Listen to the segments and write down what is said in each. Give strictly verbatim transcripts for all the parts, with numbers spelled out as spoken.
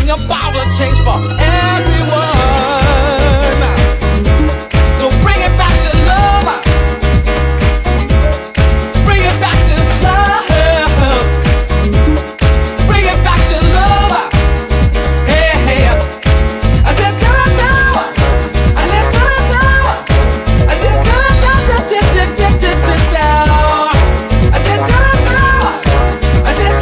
bring about a change for everyone. So bring it back to love. Bring it back to love. Bring it back to love. Hey, hey. I just gotta know. I just gotta know. I just gotta know. I just gotta know. I just gotta know. I just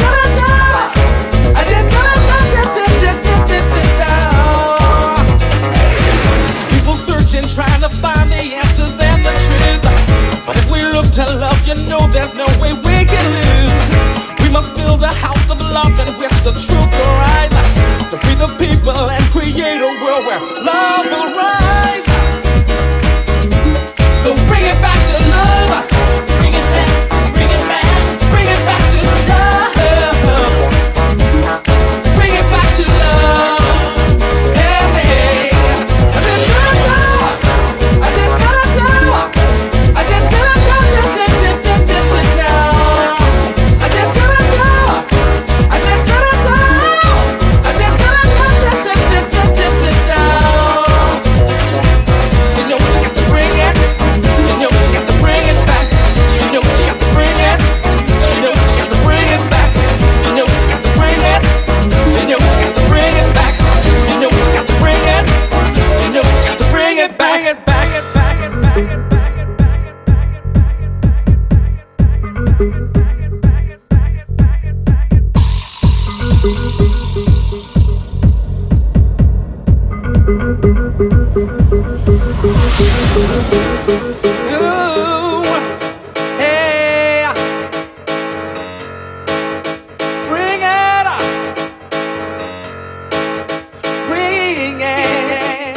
gotta know. People searching, trying to find the answers and the truth. But if we look to love, you know there's no way we can lose. We must build a house of love and with the truth will rise. To free the people and create a world where love will rise. So bring it back to love. Bring it back, bring it back. Bring it back to love. Bring it back to love. Hey, hey. I just gotta know. I just gotta know. I just gotta know. I just gotta know. I just gotta know. I just gotta know. I just gotta know. You know we got to bring it. You know we got to bring it back. You know we got to bring it. You know we got to bring it back. You know we got to bring it. You know we got to bring it back. You know we got to bring it. You know we got to bring it back. Bring it back. It back. It back. It back. It back. It back. Ooh, hey, bring it up, bring it,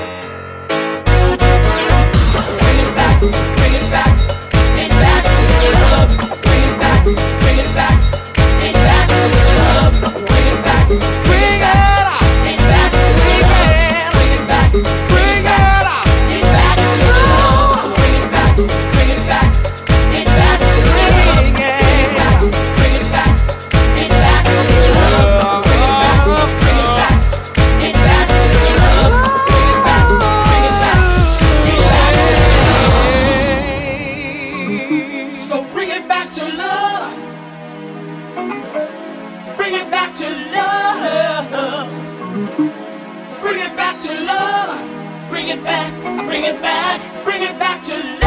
bring it back, bring it back, it back to love, bring it back, bring it back, it back to love, bring it back, bring it up, it back to love, bring it back, bring it up, it back to love, bring it back, bring it back, it back to love, bring it back, bring it back, it back to love, bring it back, bring it back, it back to love, bring it back, bring it back, it back to love. So bring it back to love. Bring it back to love. Bring it back to love. Bring it back, bring it back, bring it back to love.